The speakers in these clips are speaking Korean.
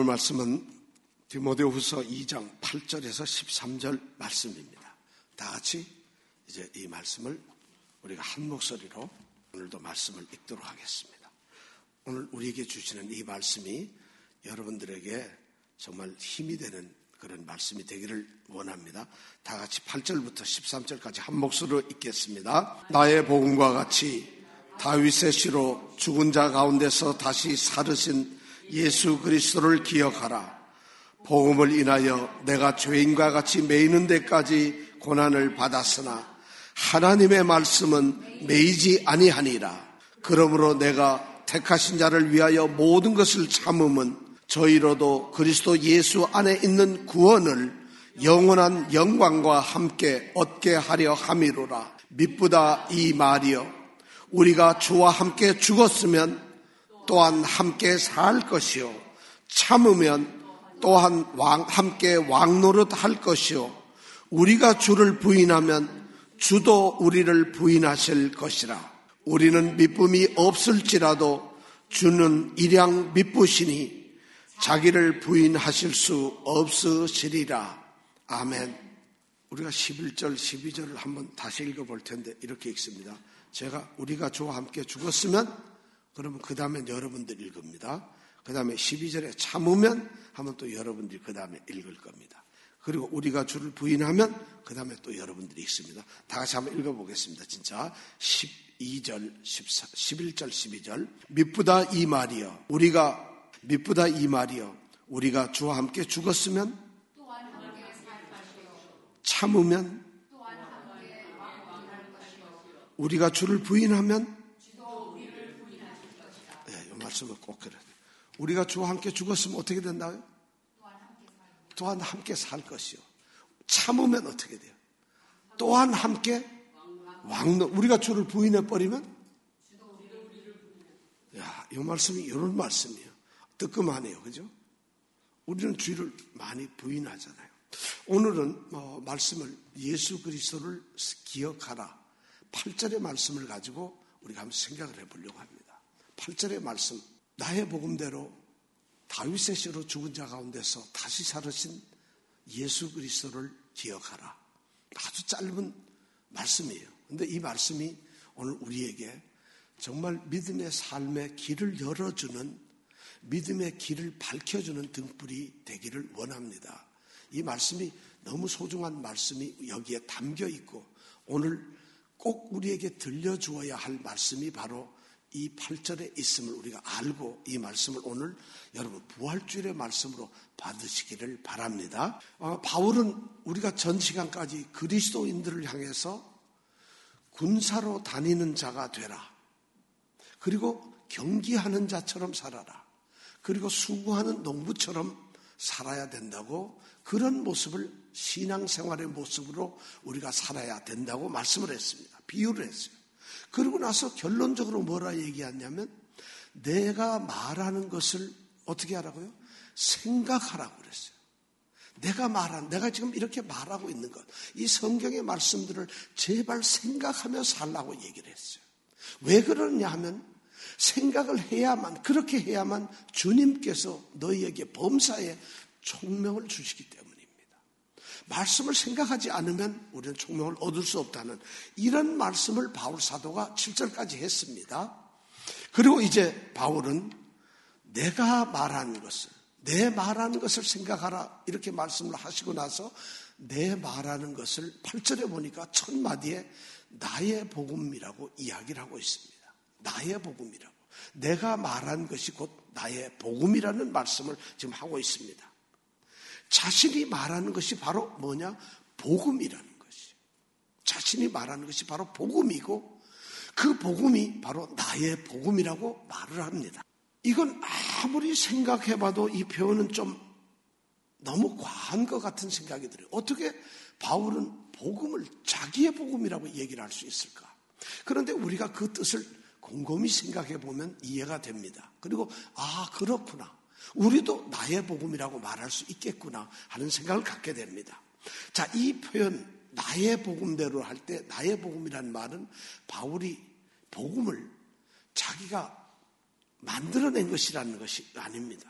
오늘 말씀은 디모데후서 2장 8절에서 13절 말씀입니다. 다 같이 이제 이 말씀을 우리가 한 목소리로 오늘도 말씀을 읽도록 하겠습니다. 오늘 우리에게 주시는 이 말씀이 여러분들에게 정말 힘이 되는 그런 말씀이 되기를 원합니다. 다 같이 8절부터 13절까지 한 목소리로 읽겠습니다. 나의 복음과 같이 다윗의 씨로 죽은 자 가운데서 다시 살으신 예수 그리스도를 기억하라. 복음을 인하여 내가 죄인과 같이 매이는 데까지 고난을 받았으나 하나님의 말씀은 매이지 아니하니라. 그러므로 내가 택하신 자를 위하여 모든 것을 참음은 저희로도 그리스도 예수 안에 있는 구원을 영원한 영광과 함께 얻게 하려 함이로라. 미쁘다 이 말이여, 우리가 주와 함께 죽었으면 또한 함께 살 것이요, 참으면 또한 함께 왕노릇할 것이요, 우리가 주를 부인하면 주도 우리를 부인하실 것이라. 우리는 미쁨이 없을지라도 주는 일양 미쁘시니 자기를 부인하실 수 없으시리라. 아멘. 우리가 11절 12절을 한번 다시 읽어볼 텐데 이렇게 읽습니다. 우리가 주와 함께 죽었으면, 그러면 그 다음에 여러분들 읽습니다. 그 다음에 12절에 참으면 하면 또 여러분들이 그 다음에 읽을 겁니다. 그리고 우리가 주를 부인하면 그 다음에 또 여러분들이 읽습니다. 다 같이 한번 읽어보겠습니다. 진짜 11절 12절 미쁘다 이 말이여, 우리가 주와 함께 죽었으면 참으면 우리가 주를 부인하면, 이 말씀을 꼭 그래야 돼요. 우리가 주와 함께 죽었으면 어떻게 된다고요? 또한 함께 살 것이요. 참으면 어떻게 돼요? 또한 함께 우리가 주를 부인해버리면, 이 말씀이 이런 말씀이에요. 뜨끔하네요. 그죠? 우리는 주를 많이 부인하잖아요. 오늘은 말씀을 예수 그리스도를 기억하라. 8절의 말씀을 가지고 우리가 한번 생각을 해보려고 합니다. 8절의 말씀, 나의 복음대로 다윗의 씨로 죽은 자 가운데서 다시 살으신 예수 그리스도를 기억하라. 아주 짧은 말씀이에요. 그런데 이 말씀이 오늘 우리에게 정말 믿음의 삶의 길을 열어주는, 믿음의 길을 밝혀주는 등불이 되기를 원합니다. 이 말씀이 너무 소중한 말씀이 여기에 담겨 있고, 오늘 꼭 우리에게 들려주어야 할 말씀이 바로 이 8절에 있음을 우리가 알고, 이 말씀을 오늘 여러분 부활주일의 말씀으로 받으시기를 바랍니다. 바울은 우리가 전 시간까지 그리스도인들을 향해서 군사로 다니는 자가 되라, 그리고 경기하는 자처럼 살아라, 그리고 수고하는 농부처럼 살아야 된다고, 그런 모습을 신앙생활의 모습으로 우리가 살아야 된다고 말씀을 했습니다. 비유를 했어요. 그러고 나서 결론적으로 뭐라 얘기하냐면, 내가 말하는 것을 어떻게 하라고요? 생각하라고 그랬어요. 내가 지금 이렇게 말하고 있는 것, 이 성경의 말씀들을 제발 생각하며 살라고 얘기를 했어요. 왜 그러냐 하면, 생각을 해야만, 그렇게 해야만 주님께서 너희에게 범사에 총명을 주시기 때문입니다. 말씀을 생각하지 않으면 우리는 총명을 얻을 수 없다는 이런 말씀을 바울 사도가 7절까지 했습니다. 그리고 이제 바울은 내가 말하는 것을, 내 말하는 것을 생각하라, 이렇게 말씀을 하시고 나서 내 말하는 것을 8절에 보니까 첫 마디에 나의 복음이라고 이야기를 하고 있습니다. 나의 복음이라고. 내가 말한 것이 곧 나의 복음이라는 말씀을 지금 하고 있습니다. 자신이 말하는 것이 바로 뭐냐? 복음이라는 것이죠. 자신이 말하는 것이 바로 복음이고, 그 복음이 바로 나의 복음이라고 말을 합니다. 이건 아무리 생각해봐도 이 표현은 좀 너무 과한 것 같은 생각이 들어요. 어떻게 바울은 복음을 자기의 복음이라고 얘기를 할 수 있을까? 그런데 우리가 그 뜻을 곰곰이 생각해보면 이해가 됩니다. 그리고 그렇구나, 우리도 나의 복음이라고 말할 수 있겠구나 하는 생각을 갖게 됩니다. 자, 이 표현 나의 복음대로 할 때, 나의 복음이라는 말은 바울이 복음을 자기가 만들어낸 것이라는 것이 아닙니다.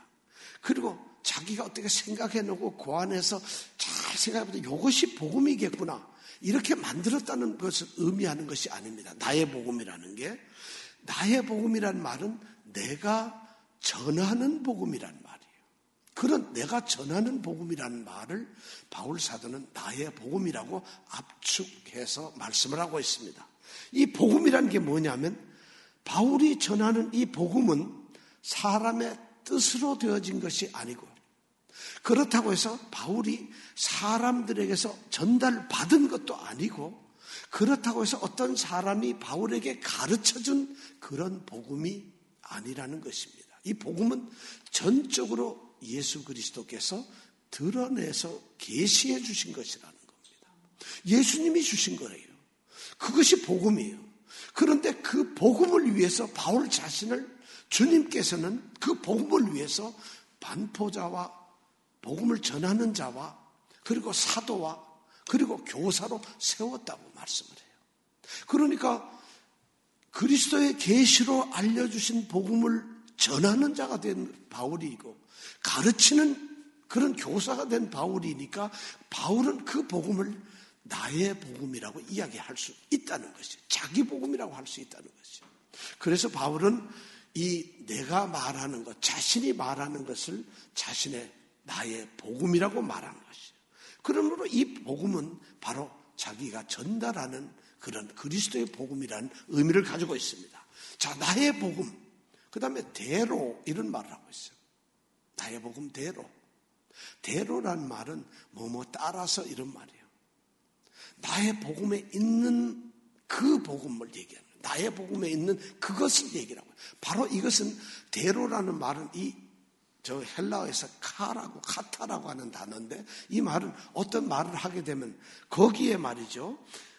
그리고 자기가 어떻게 생각해놓고 고안해서 잘 생각해보면 이것이 복음이겠구나. 이렇게 만들었다는 것을 의미하는 것이 아닙니다. 나의 복음이라는 게. 나의 복음이란 말은 내가 전하는 복음이란 말이에요. 그런 내가 전하는 복음이라는 말을 바울 사도는 나의 복음이라고 압축해서 말씀을 하고 있습니다. 이 복음이라는 게 뭐냐면 바울이 전하는 이 복음은 사람의 뜻으로 되어진 것이 아니고 그렇다고 해서 바울이 사람들에게서 전달받은 것도 아니고 그렇다고 해서 어떤 사람이 바울에게 가르쳐준 그런 복음이 아니라는 것입니다. 이 복음은 전적으로 예수 그리스도께서 드러내서 계시해 주신 것이라는 겁니다. 예수님이 주신 거예요. 그것이 복음이에요. 그런데 그 복음을 위해서 바울 자신을 주님께서는 그 복음을 위해서 반포자와 복음을 전하는 자와 그리고 사도와 그리고 교사로 세웠다고 말씀을 해요. 그러니까 그리스도의 계시로 알려주신 복음을 전하는 자가 된 바울이고 가르치는 그런 교사가 된 바울이니까 바울은 그 복음을 나의 복음이라고 이야기할 수 있다는 것이죠. 자기 복음이라고 할 수 있다는 것이죠. 그래서 바울은 이 내가 말하는 것, 자신이 말하는 것을 자신의 나의 복음이라고 말하는 것이죠. 그러므로 이 복음은 바로 자기가 전달하는 그런 그리스도의 복음이라는 의미를 가지고 있습니다. 자, 나의 복음, 그 다음에 대로 이런 말을 하고 있어요. 나의 복음 대로. 대로란 말은 뭐뭐 따라서 이런 말이에요. 나의 복음에 있는 그 복음을 얘기하는 거예요. 나의 복음에 있는 그것을 얘기하고 바로 이것은 대로라는 말은 저 헬라어에서 카타라고 하는 단어인데 이 말은 어떤 말을 하게 되면 거기에 말이죠.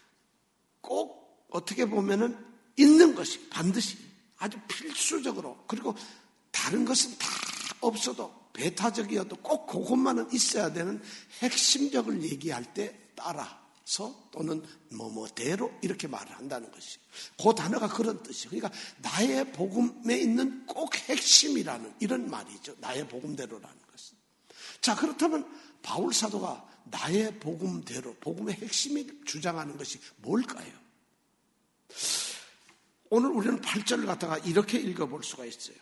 꼭 어떻게 보면은 있는 것이 반드시 아주 필수적으로 그리고 다른 것은 다 없어도 배타적이어도 꼭 그것만은 있어야 되는 핵심적을 얘기할 때 따라서 또는 뭐뭐대로 이렇게 말을 한다는 것이 그 단어가 그런 뜻이에요. 그러니까 나의 복음에 있는 꼭 핵심이라는 이런 말이죠. 나의 복음대로라는 것은. 자, 그렇다면 바울 사도가 나의 복음대로 복음의 핵심을 주장하는 것이 뭘까요? 오늘 우리는 8절을 갖다가 이렇게 읽어볼 수가 있어요.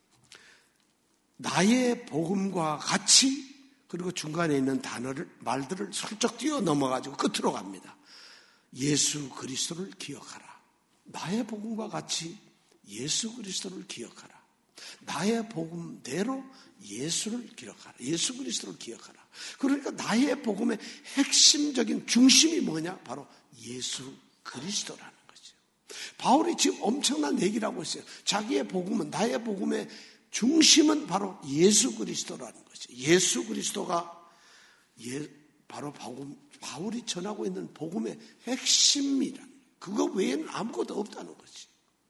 나의 복음과 같이 그리고 중간에 있는 말들을 슬쩍 뛰어 넘어가지고 끝으로 갑니다. 예수 그리스도를 기억하라. 나의 복음과 같이 예수 그리스도를 기억하라. 나의 복음대로 예수를 기억하라. 예수 그리스도를 기억하라. 그러니까 나의 복음의 핵심적인 중심이 뭐냐? 바로 예수 그리스도라는 거죠. 바울이 지금 엄청난 얘기를 하고 있어요. 자기의 복음은 나의 복음의 중심은 바로 예수 그리스도라는 거죠. 예수 그리스도가 바로 바울이 전하고 있는 복음의 핵심이라는 거예요. 그거 외에는 아무것도 없다는 거지.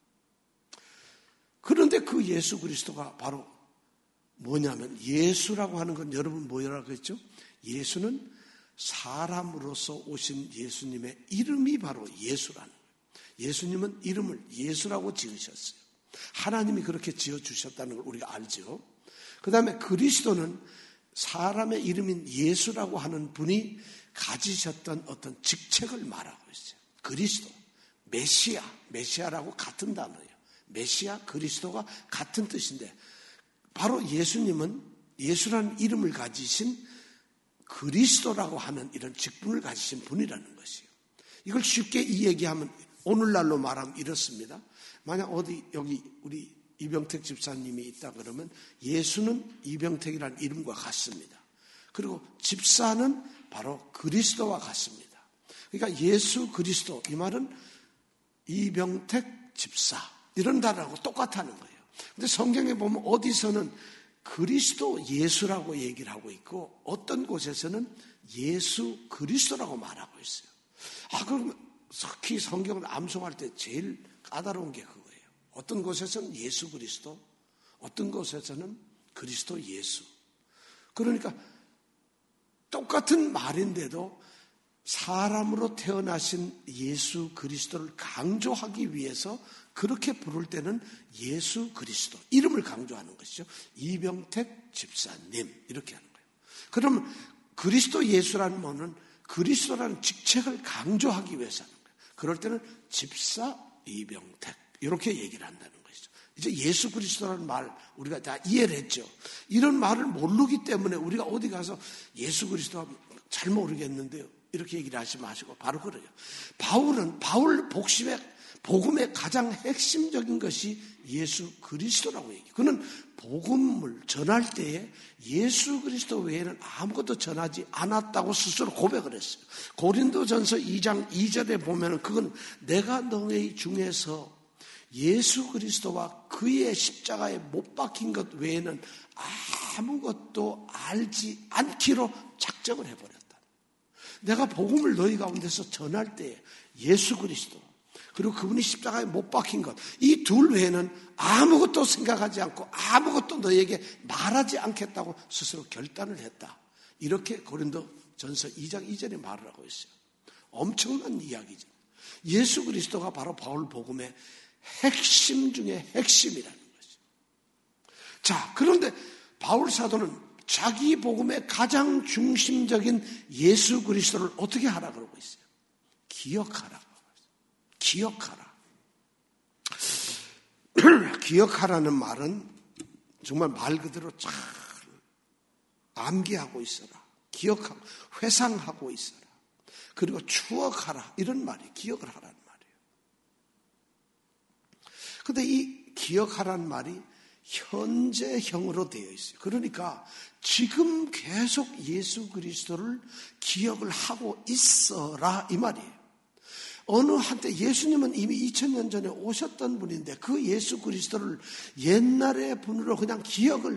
그런데 그 예수 그리스도가 바로 뭐냐면 예수라고 하는 건 여러분 뭐라고 했죠? 예수는 사람으로서 오신 예수님의 이름이 바로 예수라는 거예요. 예수님은 이름을 예수라고 지으셨어요. 하나님이 그렇게 지어주셨다는 걸 우리가 알죠. 그 다음에 그리스도는 사람의 이름인 예수라고 하는 분이 가지셨던 어떤 직책을 말하고 있어요. 그리스도, 메시아라고 같은 단어예요. 메시아, 그리스도가 같은 뜻인데 바로 예수님은 예수라는 이름을 가지신 그리스도라고 하는 이런 직분을 가지신 분이라는 것이에요. 이걸 쉽게 이 얘기하면 오늘날로 말하면 이렇습니다. 만약 여기 우리 이병택 집사님이 있다 그러면 예수는 이병택이라는 이름과 같습니다. 그리고 집사는 바로 그리스도와 같습니다. 그러니까 예수 그리스도 이 말은 이병택 집사 이런 단어하고 똑같다는 거예요. 근데 성경에 보면 어디서는 그리스도 예수라고 얘기를 하고 있고 어떤 곳에서는 예수 그리스도라고 말하고 있어요. 그럼 특히 성경을 암송할 때 제일 까다로운 게 그거예요. 어떤 곳에서는 예수 그리스도, 어떤 곳에서는 그리스도 예수. 그러니까 똑같은 말인데도 사람으로 태어나신 예수 그리스도를 강조하기 위해서 그렇게 부를 때는 예수 그리스도, 이름을 강조하는 것이죠. 이병택 집사님, 이렇게 하는 거예요. 그러면 그리스도 예수라는 말은 그리스도라는 직책을 강조하기 위해서 하는 거예요. 그럴 때는 집사 이병택, 이렇게 얘기를 한다는 것이죠. 이제 예수 그리스도라는 말 우리가 다 이해를 했죠. 이런 말을 모르기 때문에 우리가 어디 가서 예수 그리스도 하면 잘 모르겠는데요, 이렇게 얘기를 하지 마시고 바로 그래요. 바울 복음의 가장 핵심적인 것이 예수 그리스도라고 얘기해요. 그는 복음을 전할 때에 예수 그리스도 외에는 아무것도 전하지 않았다고 스스로 고백을 했어요. 고린도전서 2장 2절에 보면은 그건 내가 너희 중에서 예수 그리스도와 그의 십자가에 못 박힌 것 외에는 아무것도 알지 않기로 작정을 해버렸다. 내가 복음을 너희 가운데서 전할 때 예수 그리스도 그리고 그분이 십자가에 못 박힌 것, 이 둘 외에는 아무것도 생각하지 않고 아무것도 너희에게 말하지 않겠다고 스스로 결단을 했다. 이렇게 고린도전서 2장 2절에 말을 하고 있어요. 엄청난 이야기죠. 예수 그리스도가 바로 바울 복음의 핵심 중에 핵심이라는 거죠. 자, 그런데 바울 사도는 자기 복음의 가장 중심적인 예수 그리스도를 어떻게 하라 그러고 있어요? 기억하라. 기억하라. 기억하라는 말은 정말 말 그대로 잘 암기하고 있어라. 기억하고 회상하고 있어라. 그리고 추억하라. 이런 말이 기억을 하라는 말이에요. 그런데 이 기억하라는 말이 현재형으로 되어 있어요. 그러니까 지금 계속 예수 그리스도를 기억을 하고 있어라, 이 말이에요. 어느 한때 예수님은 이미 2000년 전에 오셨던 분인데 그 예수 그리스도를 옛날의 분으로 그냥 기억을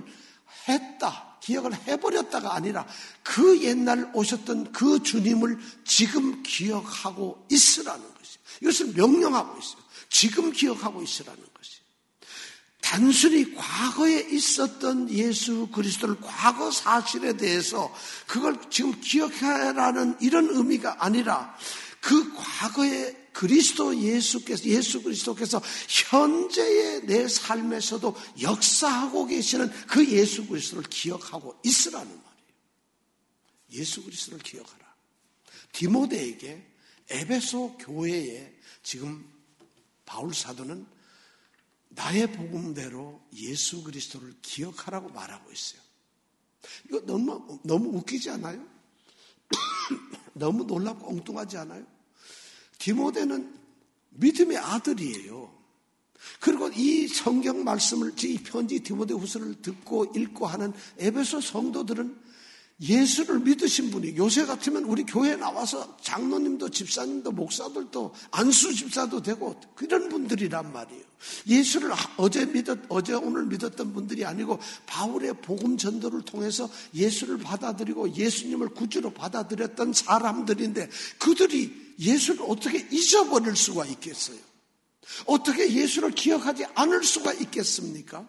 해버렸다가 아니라 그 옛날 오셨던 그 주님을 지금 기억하고 있으라는 것이에요. 이것을 명령하고 있어요. 지금 기억하고 있으라는 것이에요. 단순히 과거에 있었던 예수 그리스도를 과거 사실에 대해서 그걸 지금 기억하라는 이런 의미가 아니라 그 과거에 예수 그리스도께서 현재의 내 삶에서도 역사하고 계시는 그 예수 그리스도를 기억하고 있으라는 말이에요. 예수 그리스도를 기억하라. 디모데에게 에베소 교회에 지금 바울 사도는 나의 복음대로 예수 그리스도를 기억하라고 말하고 있어요. 이거 너무 웃기지 않아요? 너무 놀랍고 엉뚱하지 않아요? 디모데는 믿음의 아들이에요. 그리고 이 성경 말씀을, 이 편지 디모데 후서를 듣고 읽고 하는 에베소 성도들은 예수를 믿으신 분이, 요새 같으면 우리 교회에 나와서 장로님도 집사님도 목사들도 안수 집사도 되고 그런 분들이란 말이에요. 예수를 어제 오늘 믿었던 분들이 아니고 바울의 복음 전도를 통해서 예수를 받아들이고 예수님을 구주로 받아들였던 사람들인데 그들이 예수를 어떻게 잊어버릴 수가 있겠어요? 어떻게 예수를 기억하지 않을 수가 있겠습니까?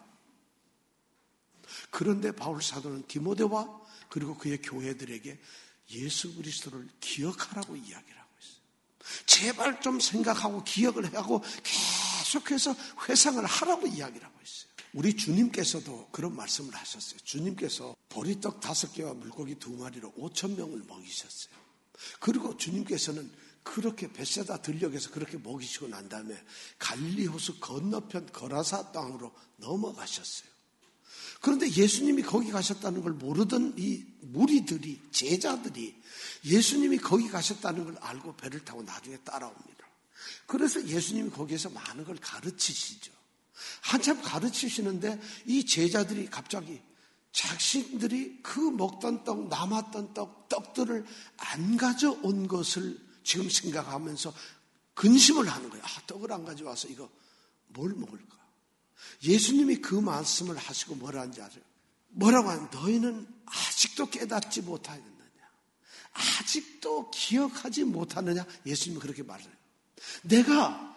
그런데 바울 사도는 디모데와 그리고 그의 교회들에게 예수 그리스도를 기억하라고 이야기를 하고 있어요. 제발 좀 생각하고 기억을 하고 계속해서 회상을 하라고 이야기를 하고 있어요. 우리 주님께서도 그런 말씀을 하셨어요. 주님께서 보리떡 5개와 물고기 2마리로 5,000명을 먹이셨어요. 그리고 주님께서는 그렇게 벳세다 들녘에서 그렇게 먹이시고 난 다음에 갈릴리 호수 건너편 거라사 땅으로 넘어가셨어요. 그런데 예수님이 거기 가셨다는 걸 모르던 이 무리들이, 제자들이 예수님이 거기 가셨다는 걸 알고 배를 타고 나중에 따라옵니다. 그래서 예수님이 거기에서 많은 걸 가르치시죠. 한참 가르치시는데 이 제자들이 갑자기 자신들이 그 먹던 떡, 남았던 떡들을 안 가져온 것을 지금 생각하면서 근심을 하는 거예요. 떡을 안 가져와서 이거 뭘 먹을까? 예수님이 그 말씀을 하시고 뭐라 하는지 아세요? 뭐라고 하냐면 너희는 아직도 깨닫지 못하였느냐? 아직도 기억하지 못하느냐? 예수님이 그렇게 말해요. 내가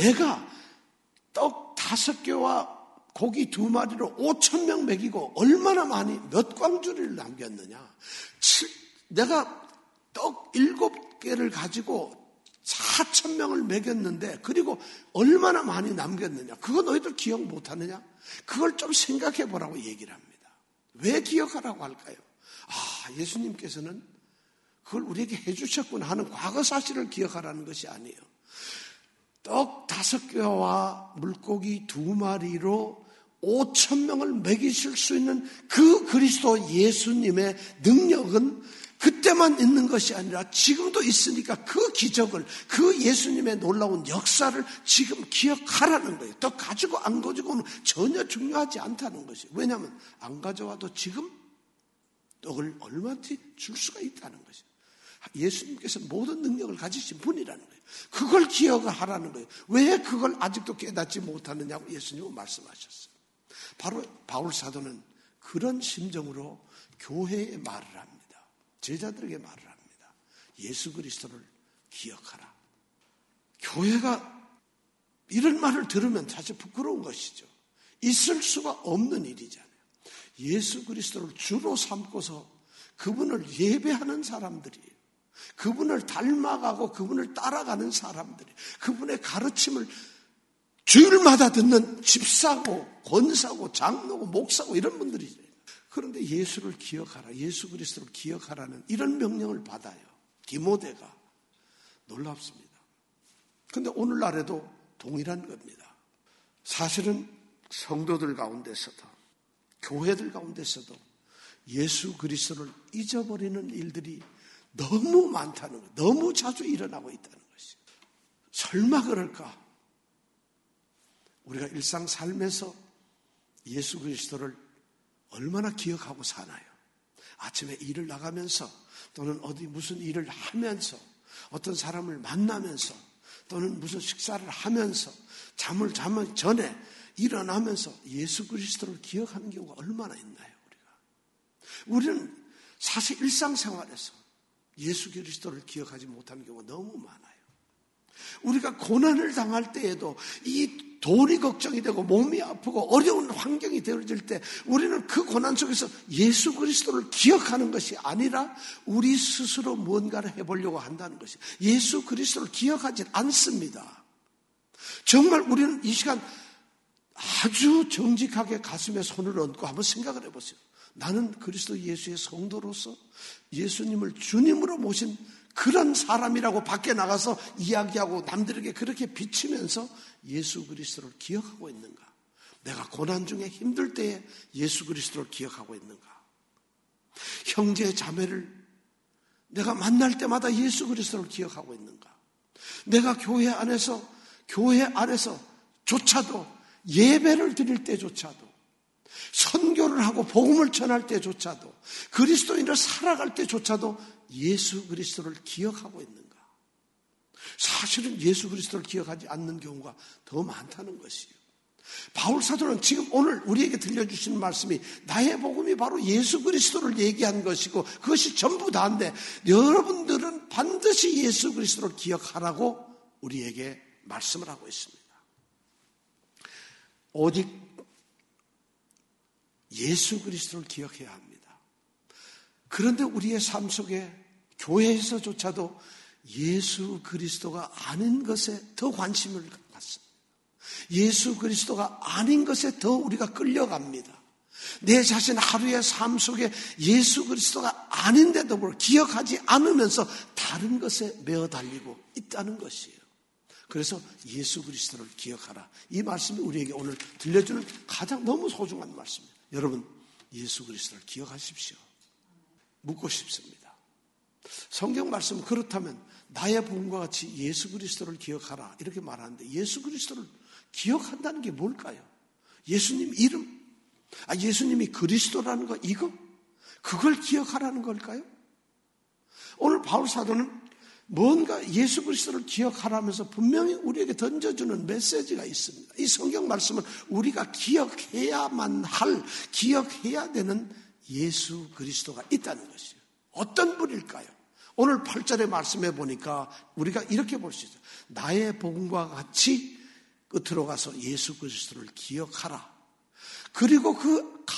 떡 5개와 고기 2마리로 5,000명 먹이고 얼마나 많이 몇 광주리를 남겼느냐? 내가 떡 7개를 가지고 4,000명을 먹였는데 그리고 얼마나 많이 남겼느냐. 그거 너희들 기억 못하느냐? 그걸 좀 생각해 보라고 얘기를 합니다. 왜 기억하라고 할까요? 예수님께서는 그걸 우리에게 해주셨구나 하는 과거 사실을 기억하라는 것이 아니에요. 떡 5개와 물고기 2마리로 5,000명을 먹이실 수 있는 그 그리스도 예수님의 능력은 그때만 있는 것이 아니라 지금도 있으니까 그 기적을, 그 예수님의 놀라운 역사를 지금 기억하라는 거예요. 떡 가지고 안 가지고는 전혀 중요하지 않다는 것이에요. 왜냐하면 안 가져와도 지금 떡을 얼마든지 줄 수가 있다는 것이에요. 예수님께서 모든 능력을 가지신 분이라는 거예요. 그걸 기억을 하라는 거예요. 왜 그걸 아직도 깨닫지 못하느냐고 예수님은 말씀하셨어요. 바로 바울 사도는 그런 심정으로 교회에 말을 합니다. 제자들에게 말을 합니다. 예수 그리스도를 기억하라. 교회가 이런 말을 들으면 사실 부끄러운 것이죠. 있을 수가 없는 일이잖아요. 예수 그리스도를 주로 삼고서 그분을 예배하는 사람들이에요. 그분을 닮아가고 그분을 따라가는 사람들이, 그분의 가르침을 주일마다 듣는 집사고 권사고 장로고 목사고 이런 분들이죠. 그런데 예수를 기억하라, 예수 그리스도를 기억하라는 이런 명령을 받아요. 디모데가. 놀랍습니다. 그런데 오늘날에도 동일한 겁니다. 사실은 성도들 가운데서도 교회들 가운데서도 예수 그리스도를 잊어버리는 일들이 너무 많다는 것, 너무 자주 일어나고 있다는 것이에요. 설마 그럴까? 우리가 일상 삶에서 예수 그리스도를 얼마나 기억하고 사나요? 아침에 일을 나가면서 또는 어디 무슨 일을 하면서 어떤 사람을 만나면서 또는 무슨 식사를 하면서 잠을 자기 전에 일어나면서 예수 그리스도를 기억하는 경우가 얼마나 있나요? 우리는 사실 일상생활에서 예수 그리스도를 기억하지 못하는 경우가 너무 많아요. 우리가 고난을 당할 때에도 이 돈이 걱정이 되고 몸이 아프고 어려운 환경이 되어질 때 우리는 그 고난 속에서 예수 그리스도를 기억하는 것이 아니라 우리 스스로 뭔가를 해보려고 한다는 것이에요. 예수 그리스도를 기억하지 않습니다. 정말 우리는 이 시간 아주 정직하게 가슴에 손을 얹고 한번 생각을 해보세요. 나는 그리스도 예수의 성도로서 예수님을 주님으로 모신 그런 사람이라고 밖에 나가서 이야기하고 남들에게 그렇게 비치면서 예수 그리스도를 기억하고 있는가? 내가 고난 중에 힘들 때에 예수 그리스도를 기억하고 있는가? 형제 자매를 내가 만날 때마다 예수 그리스도를 기억하고 있는가? 내가 교회 안에서조차도 예배를 드릴 때조차도 선교를 하고 복음을 전할 때조차도 그리스도인으로 살아갈 때조차도 예수 그리스도를 기억하고 있는가? 사실은 예수 그리스도를 기억하지 않는 경우가 더 많다는 것이에요. 바울 사도는 지금 오늘 우리에게 들려주시는 말씀이 나의 복음이 바로 예수 그리스도를 얘기한 것이고 그것이 전부 다인데 여러분들은 반드시 예수 그리스도를 기억하라고 우리에게 말씀을 하고 있습니다. 오직 예수 그리스도를 기억해야 합니다. 그런데 우리의 삶 속에 교회에서조차도 예수 그리스도가 아닌 것에 더 관심을 갖습니다. 예수 그리스도가 아닌 것에 더 우리가 끌려갑니다. 내 자신 하루의 삶 속에 예수 그리스도가 아닌데도 불구하고 기억하지 않으면서 다른 것에 매어 달리고 있다는 것이에요. 그래서 예수 그리스도를 기억하라. 이 말씀이 우리에게 오늘 들려주는 가장 너무 소중한 말씀입니다. 여러분, 예수 그리스도를 기억하십시오. 묻고 싶습니다. 성경 말씀은 그렇다면 나의 복음과 같이 예수 그리스도를 기억하라 이렇게 말하는데 예수 그리스도를 기억한다는 게 뭘까요? 예수님 이름? 예수님이 그리스도라는 거 이거? 그걸 기억하라는 걸까요? 오늘 바울 사도는 뭔가 예수 그리스도를 기억하라면서 분명히 우리에게 던져주는 메시지가 있습니다. 이 성경 말씀은 우리가 기억해야만 할, 기억해야 되는 예수 그리스도가 있다는 것이에요. 어떤 분일까요? 오늘 8절의 말씀해 보니까 우리가 이렇게 볼 수 있어요. 나의 복음과 같이 끝으로 가서 예수 그리스도를 기억하라. 그리고 그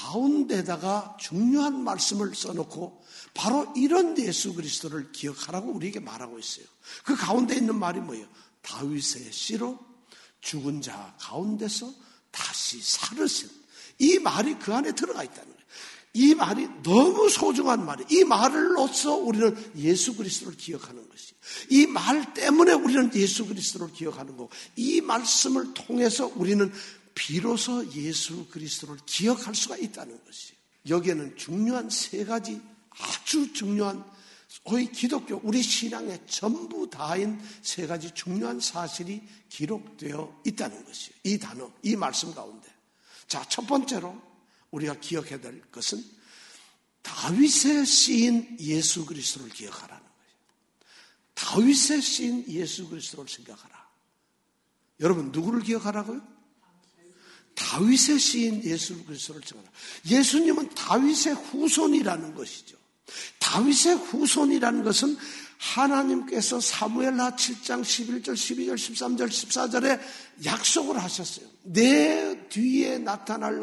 가운데다가 중요한 말씀을 써놓고 바로 이런 예수 그리스도를 기억하라고 우리에게 말하고 있어요. 그 가운데 있는 말이 뭐예요? 다윗의 씨로 죽은 자 가운데서 다시 살으신, 이 말이 그 안에 들어가 있다는 거예요. 이 말이 너무 소중한 말이에요. 이 말로써 우리는 예수 그리스도를 기억하는 것이에요. 이 말 때문에 우리는 예수 그리스도를 기억하는 거고, 이 말씀을 통해서 우리는 비로소 예수 그리스도를 기억할 수가 있다는 것이에요. 여기에는 중요한 세 가지, 아주 중요한, 거의 기독교, 우리 신앙의 전부 다인 세 가지 중요한 사실이 기록되어 있다는 것이에요. 이 단어, 이 말씀 가운데. 자, 첫 번째로 우리가 기억해야 될 것은 다윗의 씨인 예수 그리스도를 기억하라는 거예요. 다윗의 씨인 예수 그리스도를 생각하라. 여러분, 누구를 기억하라고요? 다윗의 씨인 예수 그리스도를 생각하라. 예수님은 다윗의 후손이라는 것이죠. 다윗의 후손이라는 것은 하나님께서 사무엘하 7장 11절, 12절, 13절, 14절에 약속을 하셨어요. 내 뒤에 나타날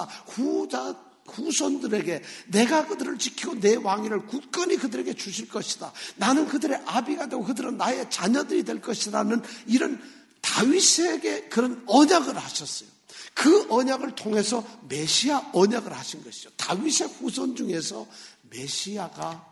후손들에게 내가 그들을 지키고 내 왕위를 굳건히 그들에게 주실 것이다. 나는 그들의 아비가 되고 그들은 나의 자녀들이 될 것이라는 이런 다윗에게 그런 언약을 하셨어요. 그 언약을 통해서 메시아 언약을 하신 것이죠. 다윗의 후손 중에서 메시아가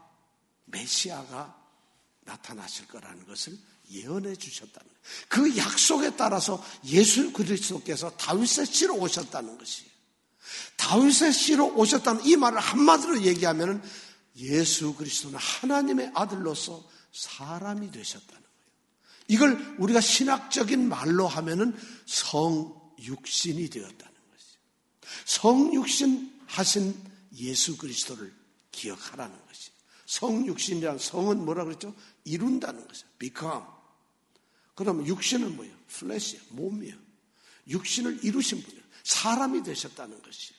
나타나실 거라는 것을 예언해 주셨다는 거예요. 그 약속에 따라서 예수 그리스도께서 다윗의 씨로 오셨다는 것이에요. 다윗의 씨로 오셨다는 이 말을 한마디로 얘기하면 예수 그리스도는 하나님의 아들로서 사람이 되셨다는 거예요. 이걸 우리가 신학적인 말로 하면은 성육신이 되었다는 것이죠. 성육신 하신 예수 그리스도를 기억하라는 것이죠. 성육신이라는 성은 뭐라 그랬죠? 이룬다는 것이죠. become. 그러면 육신은 뭐예요? 플래시예요. 몸이에요. 육신을 이루신 분이에요. 사람이 되셨다는 것이에요.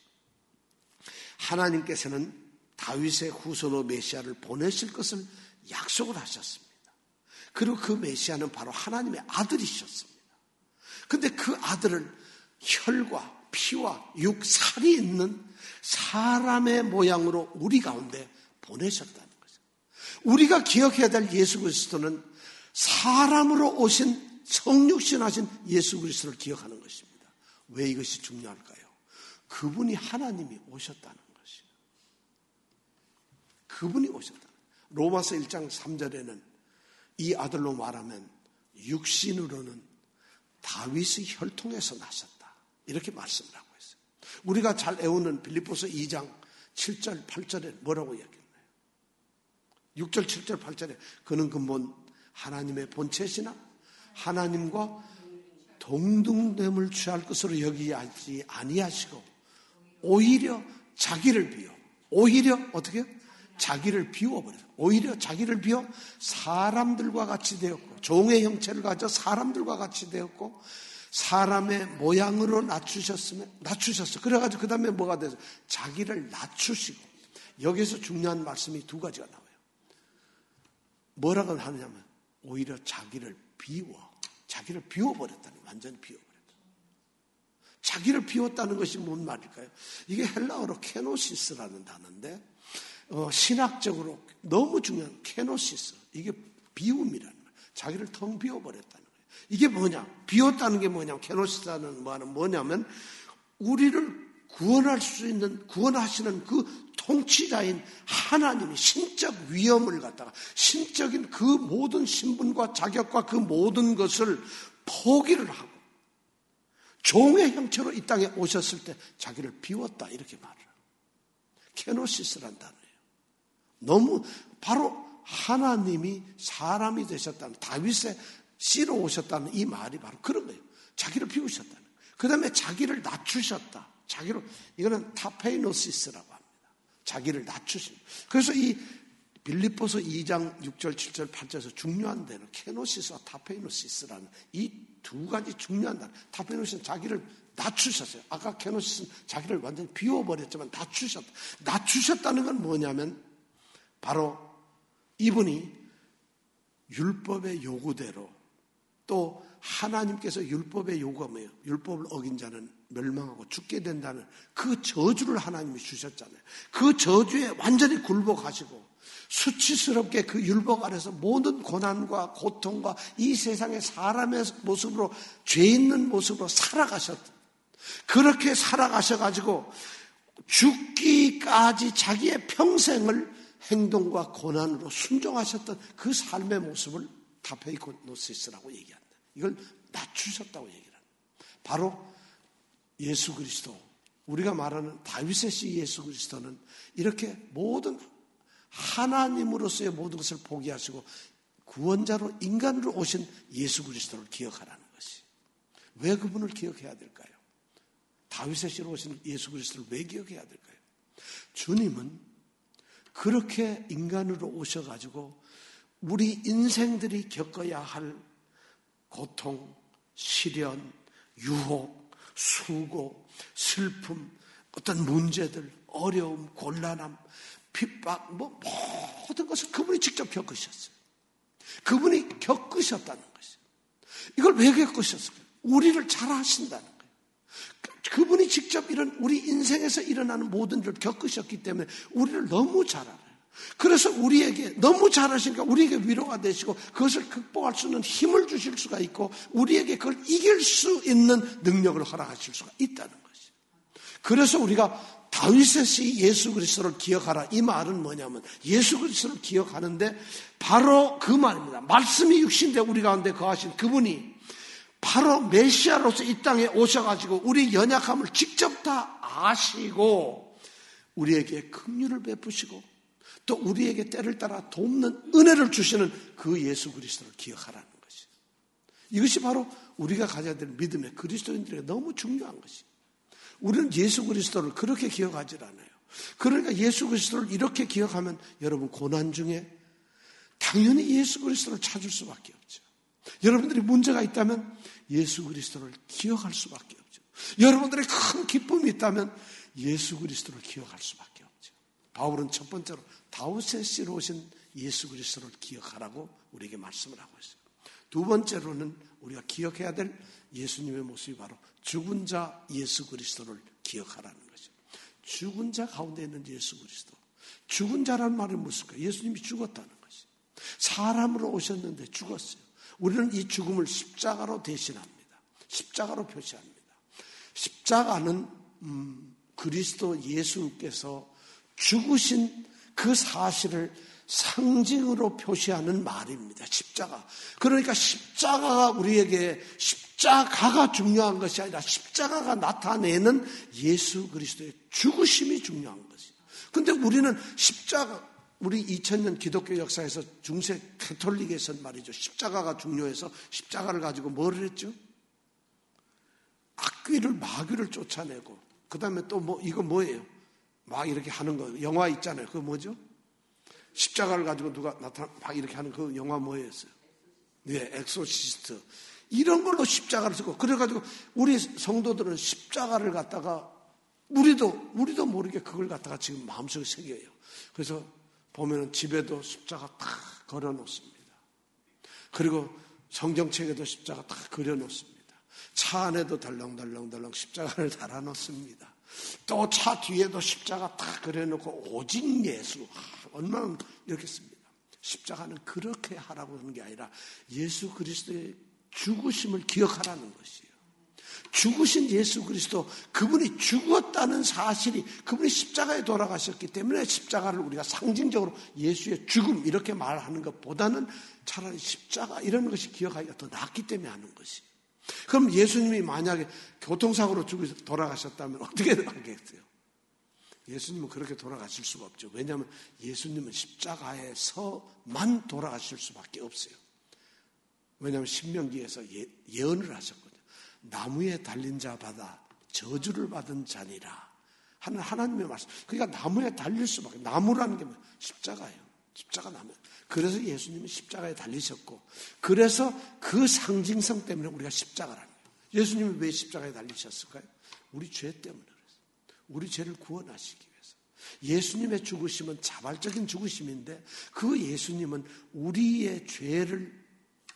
하나님께서는 다윗의 후손으로 메시아를 보내실 것을 약속을 하셨습니다. 그리고 그 메시아는 바로 하나님의 아들이셨습니다. 그런데 그 아들을 혈과 피와 육살이 있는 사람의 모양으로 우리 가운데 보내셨다는 거죠. 우리가 기억해야 될 예수 그리스도는 사람으로 오신 성육신하신 예수 그리스도를 기억하는 것입니다. 왜 이것이 중요할까요? 그분이 하나님이 오셨다는 것이에요. 그분이 오셨다는 거예요. 로마서 1장 3절에는 이 아들로 말하면 육신으로는 다윗의 혈통에서 나셨다. 이렇게 말씀을 하고 있어요. 우리가 잘 외우는 빌립보서 2장 7절 8절에 뭐라고 이야기했나요? 6절 7절 8절에 그는 근본 하나님의 본체시나 하나님과 동등됨을 취할 것으로 여기지 아니하시고 오히려 자기를 비워, 오히려 어떻게 해요? 자기를 비워버려요. 오히려 자기를 비워 사람들과 같이 되었고 종의 형체를 가져 사람들과 같이 되었고 사람의 모양으로 낮추셨어요. 그래가지고 그 다음에 뭐가 돼서 자기를 낮추시고, 여기서 중요한 말씀이 두 가지가 나와요. 뭐라고 하느냐면 오히려 자기를 비워버렸다는 거예요. 완전히 비워버렸다. 자기를 비웠다는 것이 뭔 말일까요? 이게 헬라어로 케노시스라는 단어인데 신학적으로 너무 중요한 케노시스, 이게 비움이라는 거예요. 자기를 텅 비워버렸다는 거예요. 이게 뭐냐? 비웠다는 게 뭐냐면, 케노시스는 뭐냐면 우리를 구원하시는 그 통치자인 하나님이 신적 위엄을 갖다가, 신적인 그 모든 신분과 자격과 그 모든 것을 포기를 하고 종의 형체로 이 땅에 오셨을 때 자기를 비웠다, 이렇게 말을 해요. 케노시스란 단어예요. 너무 바로 하나님이 사람이 되셨다는, 다윗의 씨로 오셨다는 이 말이 바로 그런 거예요. 자기를 비우셨다는 거예요. 그 다음에 자기를 낮추셨다. 이거는 타페이노시스라고 합니다. 자기를 낮추신. 그래서 이 빌립보서 2장 6절, 7절, 8절에서 중요한 데는 케노시스와 타페이노시스라는 이 두 가지 중요한 단어. 타페이노시스는 자기를 낮추셨어요. 아까 케노시스는 자기를 완전히 비워버렸지만 낮추셨다. 낮추셨다는 건 뭐냐면 바로 이분이 율법의 요구대로 또 하나님께서 율법의 요구가 뭐예요? 율법을 어긴 자는 멸망하고 죽게 된다는 그 저주를 하나님이 주셨잖아요. 그 저주에 완전히 굴복하시고 수치스럽게 그 율법 아래서 모든 고난과 고통과 이 세상의 사람의 모습으로 죄 있는 모습으로 살아가셨던, 그렇게 살아가셔가지고 죽기까지 자기의 평생을 행동과 고난으로 순종하셨던 그 삶의 모습을 다페이코노시스라고 얘기한다. 이걸 낮추셨다고 얘기를 합니다. 바로 예수 그리스도, 우리가 말하는 다윗의 씨 예수 그리스도는 이렇게 모든 하나님으로서의 모든 것을 포기하시고 구원자로 인간으로 오신 예수 그리스도를 기억하라는 것이. 왜 그분을 기억해야 될까요? 다윗의 씨로 오신 예수 그리스도를 왜 기억해야 될까요? 주님은 그렇게 인간으로 오셔가지고 우리 인생들이 겪어야 할 고통, 시련, 유혹, 수고, 슬픔, 어떤 문제들, 어려움, 곤란함, 핍박, 모든 것을 그분이 직접 겪으셨어요. 그분이 겪으셨다는 것이죠. 이걸 왜 겪으셨을까요? 우리를 잘 아신다는 거예요. 그분이 직접 이런 우리 인생에서 일어나는 모든 일을 겪으셨기 때문에 우리를 너무 잘 알아요. 그래서 우리에게 너무 잘 아시니까 우리에게 위로가 되시고 그것을 극복할 수 있는 힘을 주실 수가 있고 우리에게 그걸 이길 수 있는 능력을 허락하실 수가 있다는 것이죠. 그래서 우리가 다윗의 씨 예수 그리스도를 기억하라, 이 말은 뭐냐면 예수 그리스도를 기억하는데 바로 그 말입니다. 말씀이 육신되 우리 가운데 거하신 그분이 바로 메시아로서 이 땅에 오셔가지고 우리 연약함을 직접 다 아시고 우리에게 긍휼을 베푸시고 또 우리에게 때를 따라 돕는 은혜를 주시는 그 예수 그리스도를 기억하라는 것이죠. 이것이 바로 우리가 가져야 될 믿음의 그리스도인들에게 너무 중요한 것이죠. 우리는 예수 그리스도를 그렇게 기억하지 않아요. 그러니까 예수 그리스도를 이렇게 기억하면 여러분 고난 중에 당연히 예수 그리스도를 찾을 수밖에 없죠. 여러분들이 문제가 있다면 예수 그리스도를 기억할 수밖에 없죠. 여러분들의 큰 기쁨이 있다면 예수 그리스도를 기억할 수밖에 없죠. 바울은 첫 번째로 다윗의 씨로 오신 예수 그리스도를 기억하라고 우리에게 말씀을 하고 있어요. 두 번째로는 우리가 기억해야 될 예수님의 모습이 바로 죽은 자 예수 그리스도를 기억하라는 거죠. 죽은 자 가운데 있는 예수 그리스도. 죽은 자라는 말은 무엇일까요? 예수님이 죽었다는 것이. 사람으로 오셨는데 죽었어요. 우리는 이 죽음을 십자가로 대신합니다. 십자가로 표시합니다. 십자가는 그리스도 예수께서 죽으신 그 사실을 상징으로 표시하는 말입니다. 십자가. 그러니까 십자가가 우리에게 십자가가 중요한 것이 아니라 십자가가 나타내는 예수 그리스도의 죽으심이 중요한 것이에요. 그런데 우리는 십자가, 우리 2000년 기독교 역사에서 중세 가톨릭에서는 말이죠. 십자가가 중요해서 십자가를 가지고 뭐를 했죠? 악귀를, 마귀를 쫓아내고 그 다음에 또 이거 뭐예요? 막 이렇게 하는 거 영화 있잖아요. 그거 뭐죠? 십자가를 가지고 누가 나타나 막 이렇게 하는 그 영화 뭐였어요? 네, 엑소시스트. 이런 걸로 십자가를 쓰고 그래가지고 우리 성도들은 십자가를 갖다가 우리도 모르게 그걸 갖다가 지금 마음속에 새겨요. 그래서 보면은 집에도 십자가 딱 걸어놓습니다. 그리고 성경책에도 십자가 딱 그려놓습니다. 차 안에도 덜렁덜렁 십자가를 달아놓습니다. 또 차 뒤에도 십자가 딱 그려놓고 오직 예수, 얼마나 이렇게 씁니다. 십자가는 그렇게 하라고 하는 게 아니라 예수 그리스도의 죽으심을 기억하라는 것이에요. 죽으신 예수 그리스도, 그분이 죽었다는 사실이, 그분이 십자가에 돌아가셨기 때문에 십자가를 우리가 상징적으로 예수의 죽음 이렇게 말하는 것보다는 차라리 십자가 이런 것이 기억하기가 더 낫기 때문에 하는 것이에요. 그럼 예수님이 만약에 교통사고로 돌아가셨다면 어떻게 하겠어요? 예수님은 그렇게 돌아가실 수가 없죠. 왜냐하면 예수님은 십자가에서만 돌아가실 수밖에 없어요. 왜냐하면 신명기에서 예언을 하셨거든요. 나무에 달린 자마다 저주를 받은 자니라 하는 하나님의 말씀. 그러니까 나무에 달릴 수밖에. 나무라는 게 뭐예요? 십자가예요. 십자가 나무. 그래서 예수님은 십자가에 달리셨고, 그래서 그 상징성 때문에 우리가 십자가라는 거예요. 예수님은 왜 십자가에 달리셨을까요? 우리 죄 때문에 그랬어요. 우리 죄를 구원하시기 위해서. 예수님의 죽으심은 자발적인 죽으심인데 그 예수님은 우리의 죄를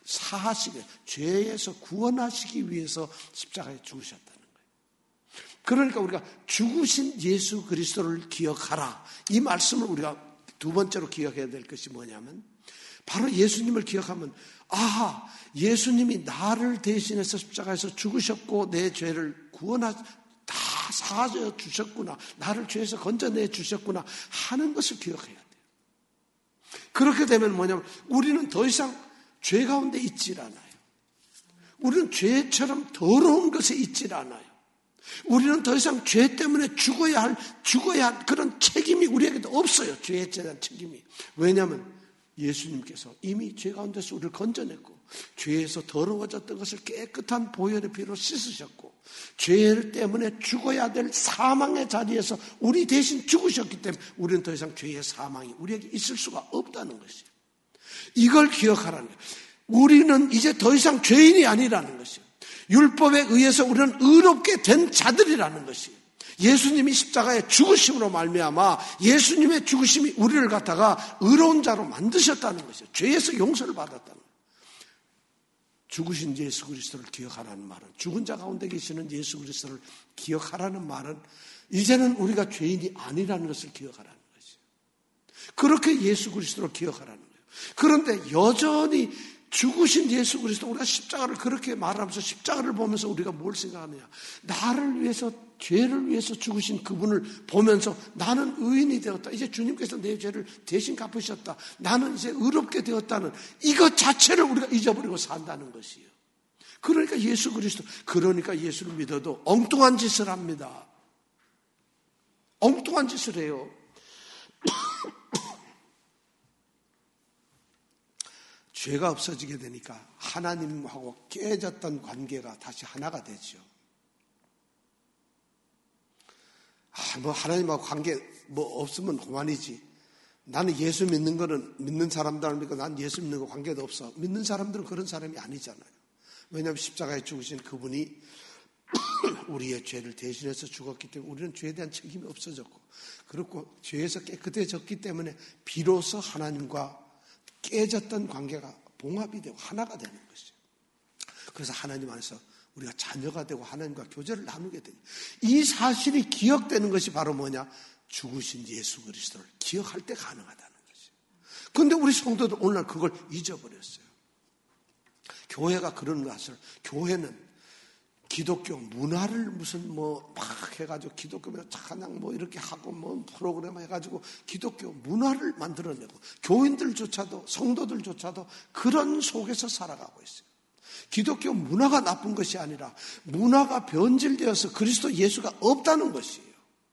사하시기, 죄에서 구원하시기 위해서 십자가에 죽으셨다는 거예요. 그러니까 우리가 죽으신 예수 그리스도를 기억하라. 이 말씀을 우리가 두 번째로 기억해야 될 것이 뭐냐면 바로 예수님을 기억하면 예수님이 나를 대신해서 십자가에서 죽으셨고 내 죄를 다 사하여 주셨구나. 나를 죄에서 건져내 주셨구나 하는 것을 기억해야 돼요. 그렇게 되면 뭐냐면 우리는 더 이상 죄 가운데 있질 않아요. 우리는 죄처럼 더러운 것에 있질 않아요. 우리는 더 이상 죄 때문에 죽어야 할 그런 책임이 우리에게도 없어요. 죄에 대한 책임이. 왜냐하면 예수님께서 이미 죄 가운데서 우리를 건져냈고 죄에서 더러워졌던 것을 깨끗한 보혈의 피로 씻으셨고 죄 때문에 죽어야 될 사망의 자리에서 우리 대신 죽으셨기 때문에 우리는 더 이상 죄의 사망이 우리에게 있을 수가 없다는 것이에요. 이걸 기억하라는 거예요. 우리는 이제 더 이상 죄인이 아니라는 것이에요. 율법에 의해서 우리는 의롭게 된 자들이라는 것이에요. 예수님이 십자가에 죽으심으로 말미암아 예수님의 죽으심이 우리를 갖다가 의로운 자로 만드셨다는 것이에요. 죄에서 용서를 받았다는 거예요. 죽으신 예수 그리스도를 기억하라는 말은, 죽은 자 가운데 계시는 예수 그리스도를 기억하라는 말은 이제는 우리가 죄인이 아니라는 것을 기억하라는 것이에요. 그렇게 예수 그리스도를 기억하라는 거예요. 그런데 여전히 죽으신 예수 그리스도, 우리가 십자가를 그렇게 말하면서 십자가를 보면서 우리가 뭘 생각하느냐, 나를 위해서, 죄를 위해서 죽으신 그분을 보면서 나는 의인이 되었다, 이제 주님께서 내 죄를 대신 갚으셨다, 나는 이제 의롭게 되었다는 이것 자체를 우리가 잊어버리고 산다는 것이에요. 그러니까 예수 그리스도, 그러니까 예수를 믿어도 엉뚱한 짓을 합니다. 엉뚱한 짓을 해요. 죄가 없어지게 되니까 하나님하고 깨졌던 관계가 다시 하나가 되죠. 하나님하고 관계 없으면 그만이지. 나는 예수 믿는 거는 믿는 사람들 믿고 난 예수 믿는 거 관계도 없어. 믿는 사람들은 그런 사람이 아니잖아요. 왜냐하면 십자가에 죽으신 그분이 우리의 죄를 대신해서 죽었기 때문에 우리는 죄에 대한 책임이 없어졌고, 그렇고 죄에서 깨끗해졌기 때문에 비로소 하나님과 깨졌던 관계가 봉합이 되고 하나가 되는 것이죠. 그래서 하나님 안에서 우리가 자녀가 되고 하나님과 교제를 나누게 되니 이 사실이 기억되는 것이 바로 뭐냐? 죽으신 예수 그리스도를 기억할 때 가능하다는 것이죠. 그런데 우리 성도들 오늘날 그걸 잊어버렸어요. 교회가 그런 것을, 교회는 기독교 문화를 무슨 막 해가지고 기독교면 찬양 이렇게 하고 프로그램 해가지고 기독교 문화를 만들어내고 교인들조차도 성도들조차도 그런 속에서 살아가고 있어요. 기독교 문화가 나쁜 것이 아니라 문화가 변질되어서 그리스도 예수가 없다는 것이에요.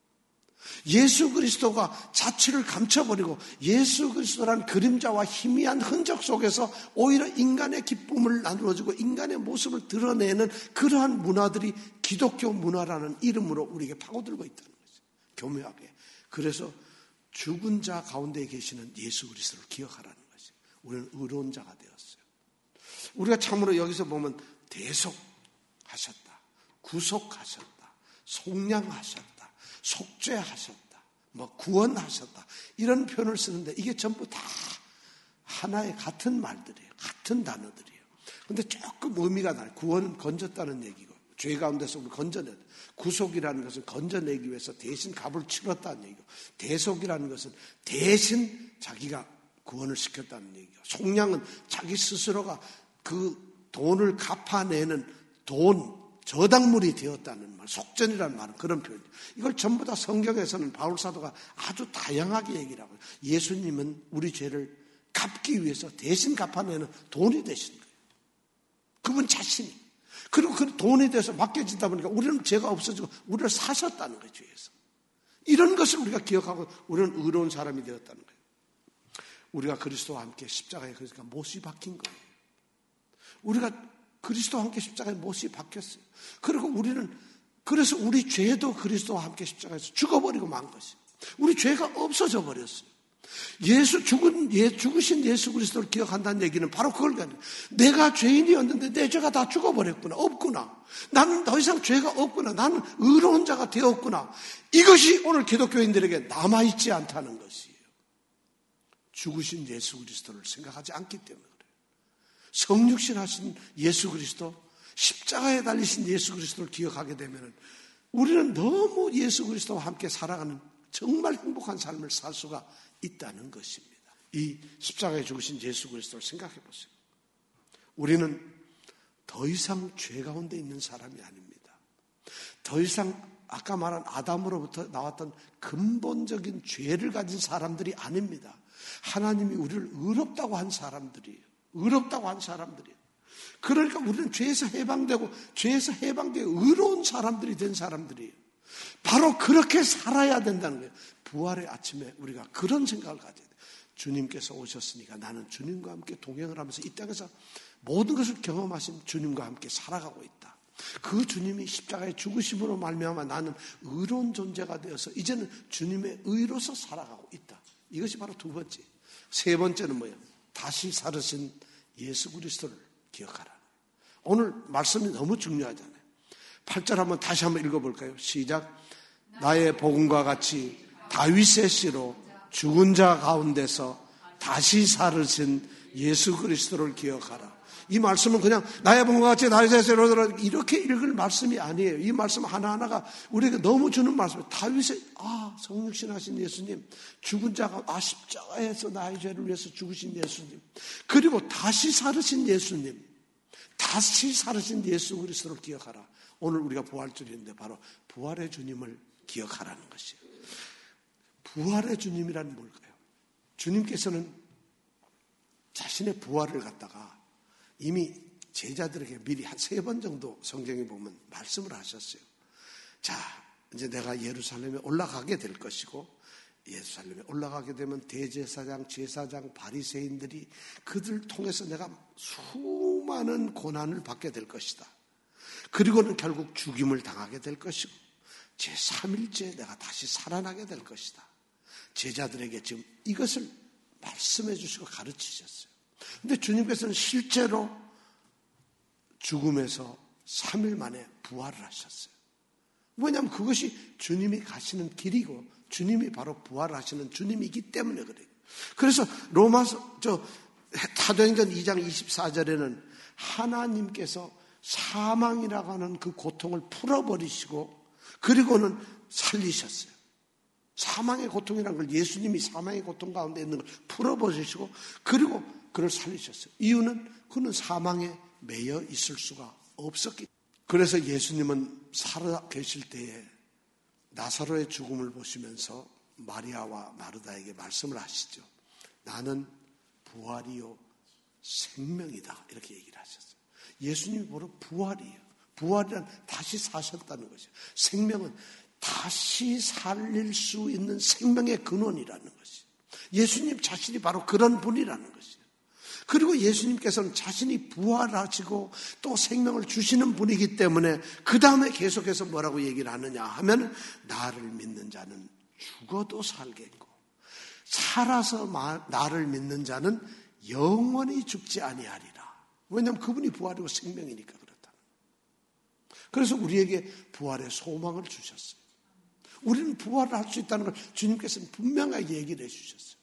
예수 그리스도가 자취를 감춰버리고 예수 그리스도란 그림자와 희미한 흔적 속에서 오히려 인간의 기쁨을 나누어주고 인간의 모습을 드러내는 그러한 문화들이 기독교 문화라는 이름으로 우리에게 파고들고 있다는 거죠. 교묘하게. 그래서 죽은 자 가운데 계시는 예수 그리스도를 기억하라는 것이에요. 우리는 의로운 자가 되었어요. 우리가 참으로 여기서 보면 대속하셨다, 구속하셨다, 속량하셨다, 속죄하셨다, 구원하셨다, 이런 표현을 쓰는데 이게 전부 다 하나의 같은 말들이에요. 같은 단어들이에요. 그런데 조금 의미가 달라요. 구원은 건졌다는 얘기고, 죄 가운데서 우리 건져내. 구속이라는 것은 건져내기 위해서 대신 값을 치렀다는 얘기고, 대속이라는 것은 대신 자기가 구원을 시켰다는 얘기고, 속량은 자기 스스로가 그 돈을 갚아내는 저당물이 되었다는 말, 속전이라는 말은 그런 표현이에요. 이걸 전부 다 성경에서는 바울 사도가 아주 다양하게 얘기를 하고요. 예수님은 우리 죄를 갚기 위해서 대신 갚아내는 돈이 되신 거예요. 그분 자신이. 그리고 그 돈에 대해서 맡겨지다 보니까 우리는 죄가 없어지고 우리를 사셨다는 거예요, 죄에서. 이런 것을 우리가 기억하고 우리는 의로운 사람이 되었다는 거예요. 우리가 그리스도와 함께 십자가에 그러니까 못이 박힌 거예요. 우리가 그리스도와 함께 십자가에 못이 박혔어요. 그리고 우리는 그래서 우리 죄도 그리스도와 함께 십자가에서 죽어버리고 만 것이에요. 우리 죄가 없어져 버렸어요. 죽으신 예수 그리스도를 기억한다는 얘기는 바로 그걸 가지고, 내가 죄인이었는데 내 죄가 다 죽어버렸구나, 없구나, 나는 더 이상 죄가 없구나, 나는 의로운 자가 되었구나, 이것이 오늘 기독교인들에게 남아있지 않다는 것이에요. 죽으신 예수 그리스도를 생각하지 않기 때문에 그래요. 성육신하신 예수 그리스도, 십자가에 달리신 예수 그리스도를 기억하게 되면 우리는 너무 예수 그리스도와 함께 살아가는 정말 행복한 삶을 살 수가 있다는 것입니다. 이 십자가에 죽으신 예수 그리스도를 생각해 보세요. 우리는 더 이상 죄 가운데 있는 사람이 아닙니다. 더 이상 아까 말한 아담으로부터 나왔던 근본적인 죄를 가진 사람들이 아닙니다. 하나님이 우리를 의롭다고 한 사람들이에요. 의롭다고 한 사람들이에요. 그러니까 우리는 죄에서 해방되고 죄에서 해방되어 의로운 사람들이 된 사람들이에요. 바로 그렇게 살아야 된다는 거예요. 부활의 아침에 우리가 그런 생각을 가져야 돼요. 주님께서 오셨으니까 나는 주님과 함께 동행을 하면서 이 땅에서 모든 것을 경험하신 주님과 함께 살아가고 있다. 그 주님이 십자가의 죽으심으로 말미암아 나는 의로운 존재가 되어서 이제는 주님의 의로서 살아가고 있다. 이것이 바로 두 번째. 세 번째는 뭐예요? 다시 살으신 예수 그리스도를 기억하라. 오늘 말씀이 너무 중요하잖아요. 8절 한번 다시 한번 읽어볼까요? 시작. 나의 복음과 같이 다윗의 씨로 죽은 자 가운데서 다시 살으신 예수 그리스도를 기억하라. 이 말씀은 그냥 나의 복음과 같이 다윗의 씨로 이렇게 읽을 말씀이 아니에요. 이 말씀 하나하나가 우리에게 너무 주는 말씀이에요. 다윗의 성육신하신 예수님, 죽은 자가 십자가에서 나의 죄를 위해서 죽으신 예수님, 그리고 다시 살으신 예수님, 다시 살으신 예수 그리스도를 기억하라. 오늘 우리가 부활절인데 바로 부활의 주님을 기억하라는 것이에요. 부활의 주님이란 뭘까요? 주님께서는 자신의 부활을 갖다가 이미 제자들에게 미리 한 3번 정도 성경에 보면 말씀을 하셨어요. 자, 이제 내가 예루살렘에 올라가게 될 것이고, 예루살렘에 올라가게 되면 대제사장, 제사장, 바리새인들이 그들 통해서 내가 수많은 고난을 받게 될 것이다. 그리고는 결국 죽임을 당하게 될 것이고 제3일째에 내가 다시 살아나게 될 것이다. 제자들에게 지금 이것을 말씀해 주시고 가르치셨어요. 그런데 주님께서는 실제로 죽음에서 3일 만에 부활을 하셨어요. 왜냐하면 그것이 주님이 가시는 길이고 주님이 바로 부활하시는 주님이기 때문에 그래요. 그래서 사도행전 2장 24절에는 하나님께서 사망이라고 하는 그 고통을 풀어버리시고 그리고는 살리셨어요. 사망의 고통이라는 걸 예수님이 사망의 고통 가운데 있는 걸 풀어버리시고 그리고 그를 살리셨어요. 이유는 그는 사망에 매여 있을 수가 없었기 때문에. 그래서 예수님은 살아 계실 때에 나사로의 죽음을 보시면서 마리아와 마르다에게 말씀을 하시죠. 나는 부활이요 생명이다. 이렇게 얘기를 하셨어요. 예수님이 바로 부활이에요. 부활이란 다시 사셨다는 거죠. 생명은 다시 살릴 수 있는 생명의 근원이라는 것이에요. 예수님 자신이 바로 그런 분이라는 것이에요. 그리고 예수님께서는 자신이 부활하시고 또 생명을 주시는 분이기 때문에 그 다음에 계속해서 뭐라고 얘기를 하느냐 하면 나를 믿는 자는 죽어도 살겠고 살아서 나를 믿는 자는 영원히 죽지 아니하리라. 왜냐하면 그분이 부활이고 생명이니까 그렇다. 그래서 우리에게 부활의 소망을 주셨어요. 우리는 부활을 할 수 있다는 걸 주님께서는 분명하게 얘기를 해주셨어요.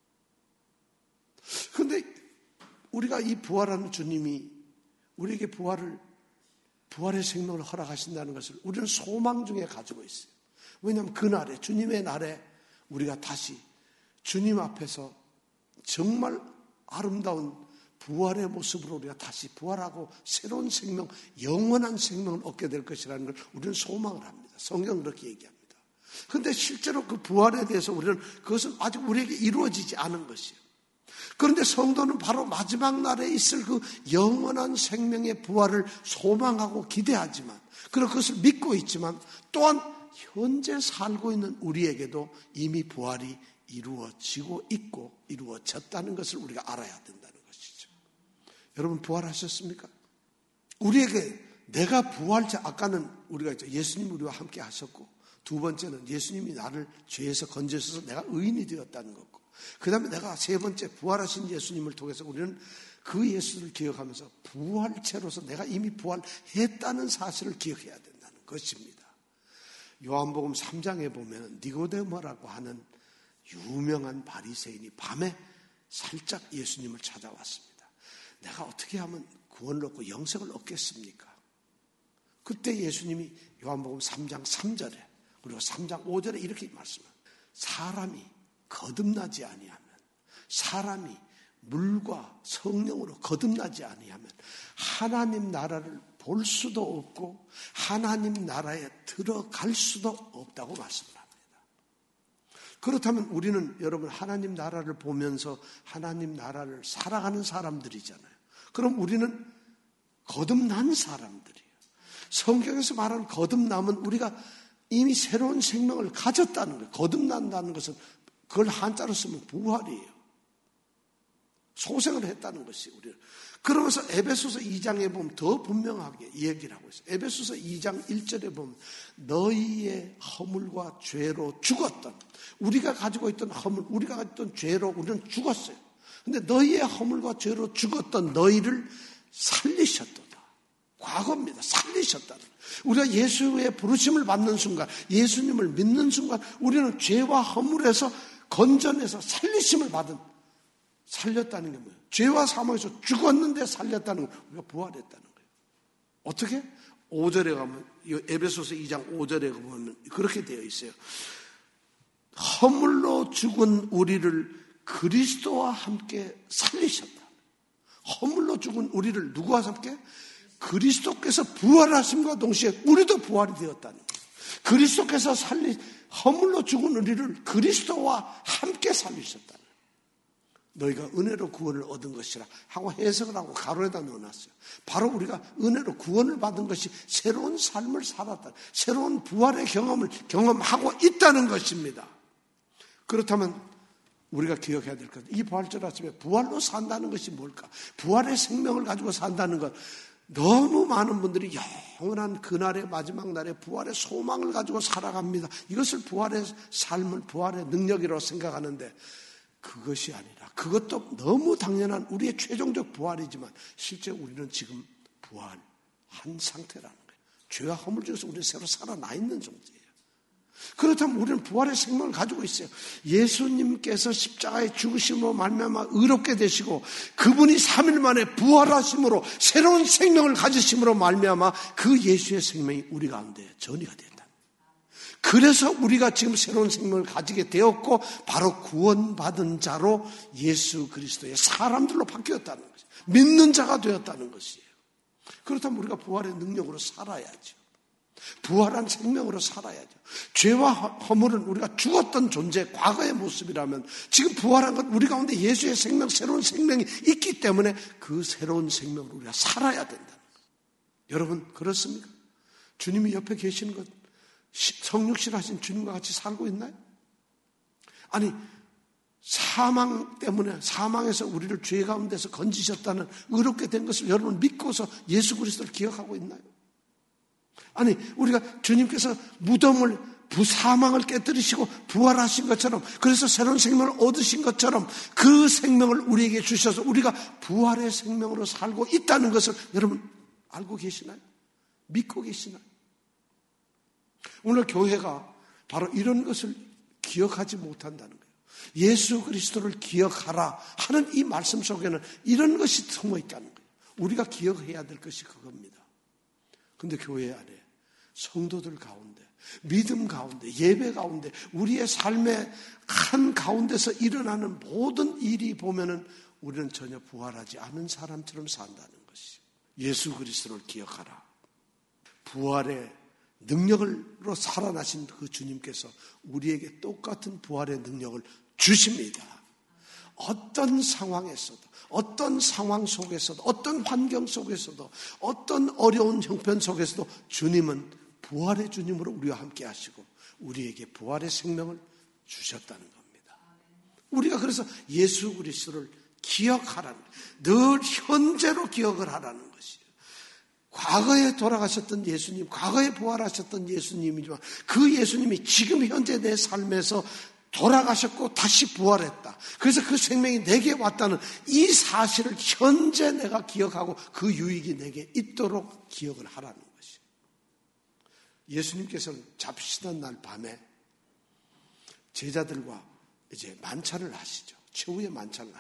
그런데 우리가 이 부활하는 주님이 우리에게 부활의 생명을 허락하신다는 것을 우리는 소망 중에 가지고 있어요. 왜냐하면 그날에 주님의 날에 우리가 다시 주님 앞에서 정말 아름다운 부활의 모습으로 우리가 다시 부활하고 새로운 생명, 영원한 생명을 얻게 될 것이라는 걸 우리는 소망을 합니다. 성경은 그렇게 얘기합니다. 그런데 실제로 그 부활에 대해서 우리는 그것은 아직 우리에게 이루어지지 않은 것이에요. 그런데 성도는 바로 마지막 날에 있을 그 영원한 생명의 부활을 소망하고 기대하지만, 그리고 그것을 믿고 있지만, 또한 현재 살고 있는 우리에게도 이미 부활이 이루어지고 있고 이루어졌다는 것을 우리가 알아야 된다는 것이죠. 여러분 부활하셨습니까? 우리에게 내가 부활자, 아까는 우리가 있죠. 예수님 우리와 함께 하셨고, 두 번째는 예수님이 나를 죄에서 건져주셔서 내가 의인이 되었다는 거고, 그 다음에 내가 세 번째 부활하신 예수님을 통해서 우리는 그 예수를 기억하면서 부활체로서 내가 이미 부활했다는 사실을 기억해야 된다는 것입니다. 요한복음 3장에 보면 니고데모라고 하는 유명한 바리새인이 밤에 살짝 예수님을 찾아왔습니다. 내가 어떻게 하면 구원을 얻고 영생을 얻겠습니까? 그때 예수님이 요한복음 3장 3절에 그리고 3장 5절에 이렇게 말씀합니다. 사람이 거듭나지 아니하면, 사람이 물과 성령으로 거듭나지 아니하면 하나님 나라를 볼 수도 없고 하나님 나라에 들어갈 수도 없다고 말씀을 합니다. 그렇다면 우리는 여러분 하나님 나라를 보면서 하나님 나라를 살아가는 사람들이잖아요. 그럼 우리는 거듭난 사람들이에요. 성경에서 말하는 거듭남은 우리가 이미 새로운 생명을 가졌다는 거예요. 거듭난다는 것은 그걸 한자로 쓰면 부활이에요. 소생을 했다는 것이 우리는. 그러면서 에베소서 2장에 보면 더 분명하게 얘기를 하고 있어요. 에베소서 2장 1절에 보면 너희의 허물과 죄로 죽었던, 우리가 가지고 있던 허물, 우리가 가지고 있던 죄로 우리는 죽었어요. 근데 너희의 허물과 죄로 죽었던 너희를 살리셨도다. 과거입니다. 살리셨다는 거예요. 우리가 예수의 부르심을 받는 순간, 예수님을 믿는 순간 우리는 죄와 허물에서 건져내서 살리심을 받은, 살렸다는 게 뭐예요? 죄와 사망에서 죽었는데 살렸다는 거예요. 우리가 부활했다는 거예요. 어떻게? 5절에 가면, 에베소서 2장 5절에 보면 그렇게 되어 있어요. 허물로 죽은 우리를 그리스도와 함께 살리셨다. 허물로 죽은 우리를 누구와 함께? 그리스도께서 부활하심과 동시에 우리도 부활이 되었다는 거예요. 그리스도께서 허물로 죽은 우리를 그리스도와 함께 살리셨다는 거예요. 너희가 은혜로 구원을 얻은 것이라 하고 해석을 하고 가로에다 넣어놨어요. 바로 우리가 은혜로 구원을 받은 것이 새로운 삶을 살았다, 새로운 부활의 경험을 경험하고 있다는 것입니다. 그렇다면 우리가 기억해야 될 것, 이 부활절 아침에 부활로 산다는 것이 뭘까? 부활의 생명을 가지고 산다는 것. 너무 많은 분들이 영원한 그날의 마지막 날에 부활의 소망을 가지고 살아갑니다. 이것을 부활의 삶을, 부활의 능력이라고 생각하는데 그것이 아니라, 그것도 너무 당연한 우리의 최종적 부활이지만 실제 우리는 지금 부활한 상태라는 거예요. 죄와 허물 중에서 우리는 새로 살아나 있는 존재예요. 그렇다면 우리는 부활의 생명을 가지고 있어요. 예수님께서 십자가의 죽으심으로 말미암아 의롭게 되시고 그분이 3일 만에 부활하심으로 새로운 생명을 가지심으로 말미암아 그 예수의 생명이 우리 가운데 전이가 됐다. 그래서 우리가 지금 새로운 생명을 가지게 되었고 바로 구원받은 자로 예수 그리스도의 사람들로 바뀌었다는 것이에요. 믿는 자가 되었다는 것이에요. 그렇다면 우리가 부활의 능력으로 살아야죠. 부활한 생명으로 살아야죠. 죄와 허물은 우리가 죽었던 존재, 과거의 모습이라면 지금 부활한 건 우리 가운데 예수의 생명, 새로운 생명이 있기 때문에 그 새로운 생명으로 우리가 살아야 된다는 거예요. 여러분 그렇습니까? 주님이 옆에 계시는 것, 성육신하신 주님과 같이 살고 있나요? 아니, 사망 때문에, 사망에서 우리를 죄 가운데서 건지셨다는 의롭게 된 것을 여러분 믿고서 예수 그리스도를 기억하고 있나요? 아니, 우리가 주님께서 무덤을, 사망을 깨뜨리시고 부활하신 것처럼, 그래서 새로운 생명을 얻으신 것처럼 그 생명을 우리에게 주셔서 우리가 부활의 생명으로 살고 있다는 것을 여러분 알고 계시나요? 믿고 계시나요? 오늘 교회가 바로 이런 것을 기억하지 못한다는 거예요. 예수 그리스도를 기억하라 하는 이 말씀 속에는 이런 것이 숨어 있다는 거예요. 우리가 기억해야 될 것이 그겁니다. 그런데 교회 안에 성도들 가운데, 믿음 가운데, 예배 가운데, 우리의 삶의 한 가운데서 일어나는 모든 일이 보면은 우리는 전혀 부활하지 않은 사람처럼 산다는 것이. 예수 그리스도를 기억하라. 부활의 능력으로 살아나신 그 주님께서 우리에게 똑같은 부활의 능력을 주십니다. 어떤 상황에서도, 어떤 상황 속에서도, 어떤 환경 속에서도, 어떤 어려운 형편 속에서도 주님은 부활의 주님으로 우리와 함께 하시고 우리에게 부활의 생명을 주셨다는 겁니다. 우리가 그래서 예수 그리스도를 기억하라는, 늘 현재로 기억을 하라는 것이에요. 과거에 돌아가셨던 예수님, 과거에 부활하셨던 예수님이지만 그 예수님이 지금 현재 내 삶에서 돌아가셨고 다시 부활했다. 그래서 그 생명이 내게 왔다는 이 사실을 현재 내가 기억하고 그 유익이 내게 있도록 기억을 하라는 것이에요. 예수님께서는 잡히시던 날 밤에 제자들과 이제 만찬을 하시죠. 최후의 만찬을 하시죠.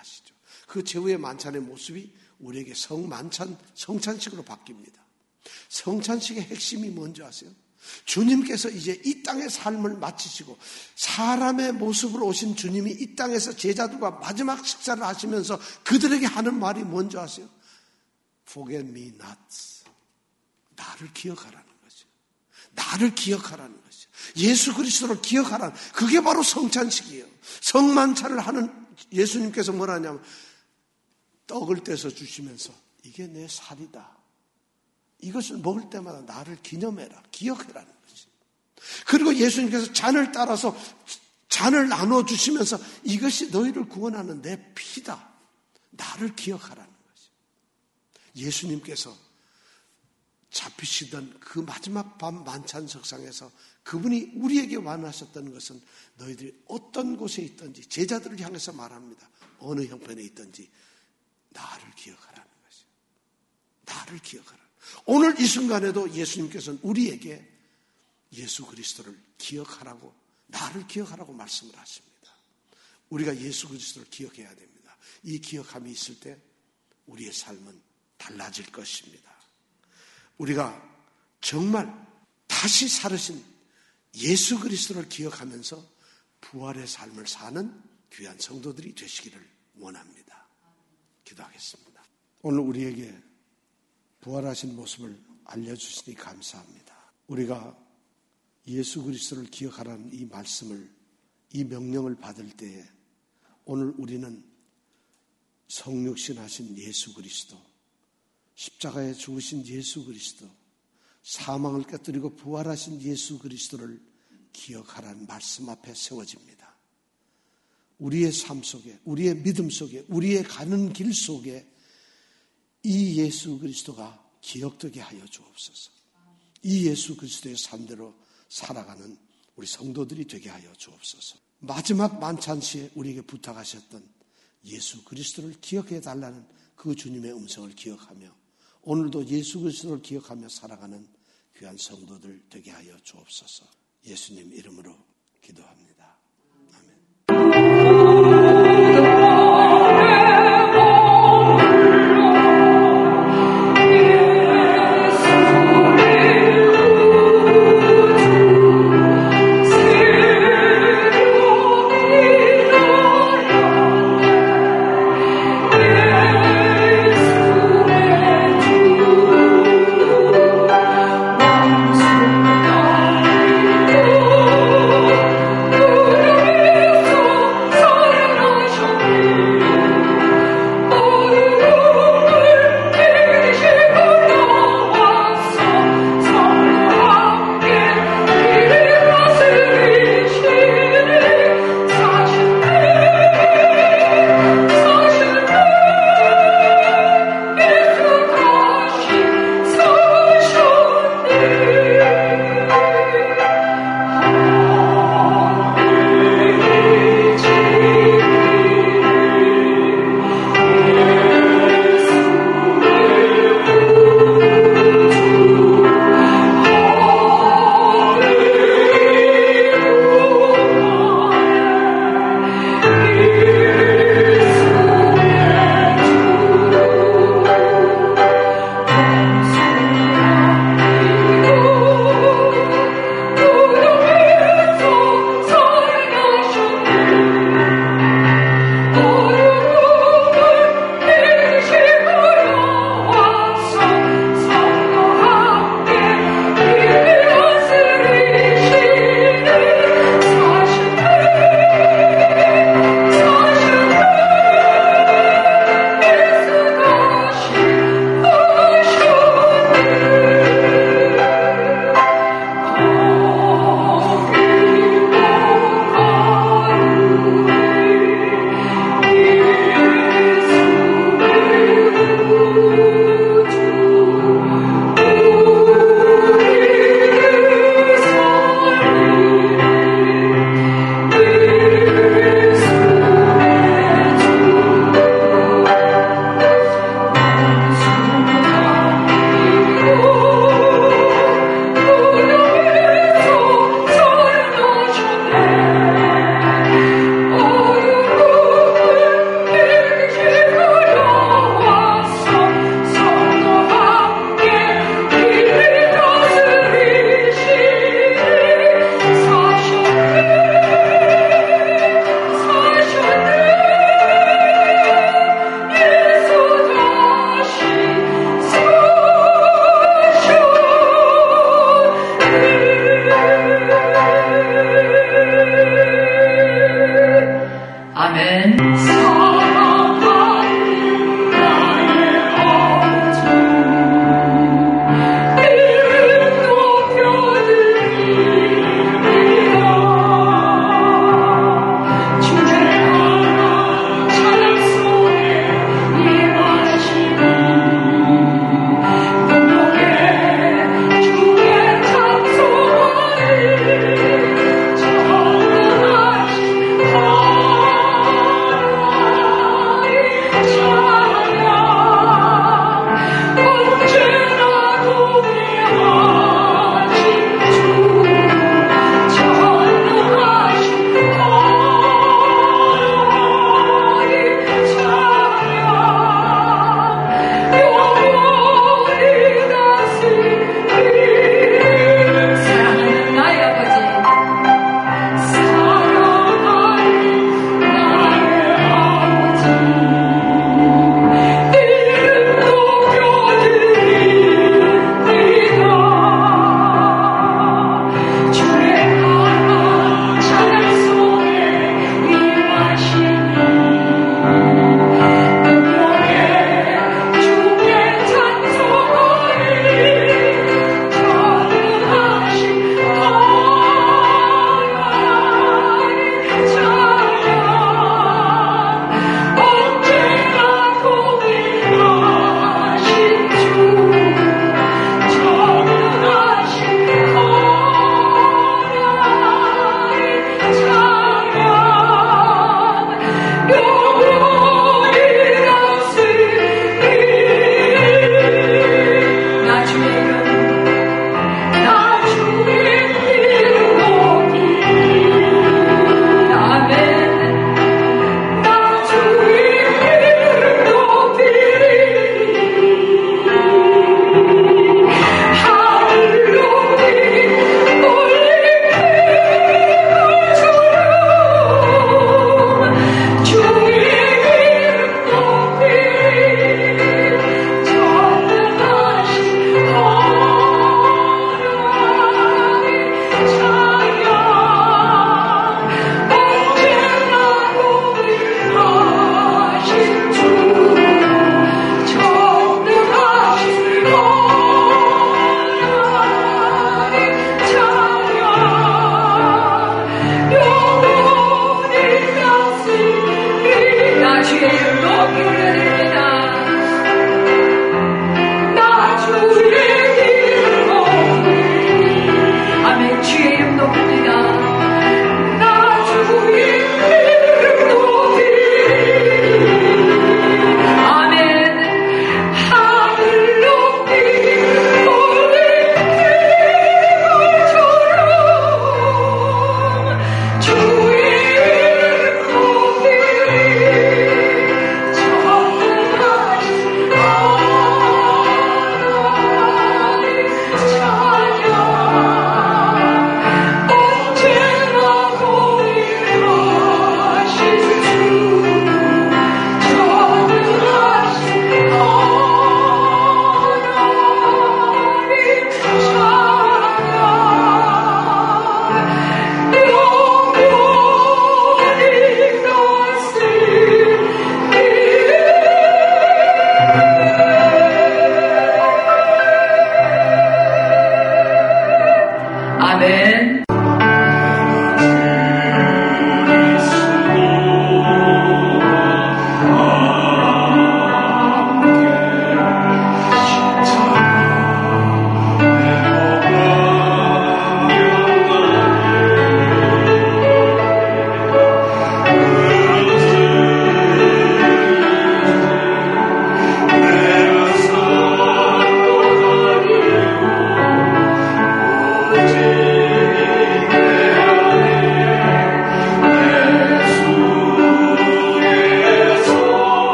그 최후의 만찬의 모습이 우리에게 성찬식으로 바뀝니다. 성찬식의 핵심이 뭔지 아세요? 주님께서 이제 이 땅의 삶을 마치시고 사람의 모습으로 오신 주님이 이 땅에서 제자들과 마지막 식사를 하시면서 그들에게 하는 말이 뭔지 아세요? Forget me not. 나를 기억하라는 거죠. 나를 기억하라는 거죠. 예수 그리스도를 기억하라는, 그게 바로 성찬식이에요. 성만찬을 하는 예수님께서 뭐라 하냐면 떡을 떼서 주시면서 이게 내 살이다. 이것을 먹을 때마다 나를 기념해라, 기억해라는 거지. 그리고 예수님께서 잔을 따라서 잔을 나눠주시면서 이것이 너희를 구원하는 내 피다. 나를 기억하라는 거지. 예수님께서 잡히시던 그 마지막 밤 만찬석상에서 그분이 우리에게 완하셨던 것은 너희들이 어떤 곳에 있든지 제자들을 향해서 말합니다. 어느 형편에 있든지 나를 기억하라는 거지. 나를 기억하라. 오늘 이 순간에도 예수님께서는 우리에게 예수 그리스도를 기억하라고, 나를 기억하라고 말씀을 하십니다. 우리가 예수 그리스도를 기억해야 됩니다. 이 기억함이 있을 때 우리의 삶은 달라질 것입니다. 우리가 정말 다시 살으신 예수 그리스도를 기억하면서 부활의 삶을 사는 귀한 성도들이 되시기를 원합니다. 기도하겠습니다. 오늘 우리에게 부활하신 모습을 알려주시니 감사합니다. 우리가 예수 그리스도를 기억하라는 이 말씀을, 이 명령을 받을 때에 오늘 우리는 성육신 하신 예수 그리스도, 십자가에 죽으신 예수 그리스도, 사망을 깨뜨리고 부활하신 예수 그리스도를 기억하라는 말씀 앞에 세워집니다. 우리의 삶 속에, 우리의 믿음 속에, 우리의 가는 길 속에 이 예수 그리스도가 기억되게 하여 주옵소서. 이 예수 그리스도의 삶대로 살아가는 우리 성도들이 되게 하여 주옵소서. 마지막 만찬 시에 우리에게 부탁하셨던 예수 그리스도를 기억해 달라는 그 주님의 음성을 기억하며 오늘도 예수 그리스도를 기억하며 살아가는 귀한 성도들 되게 하여 주옵소서. 예수님 이름으로 기도합니다. 아멘.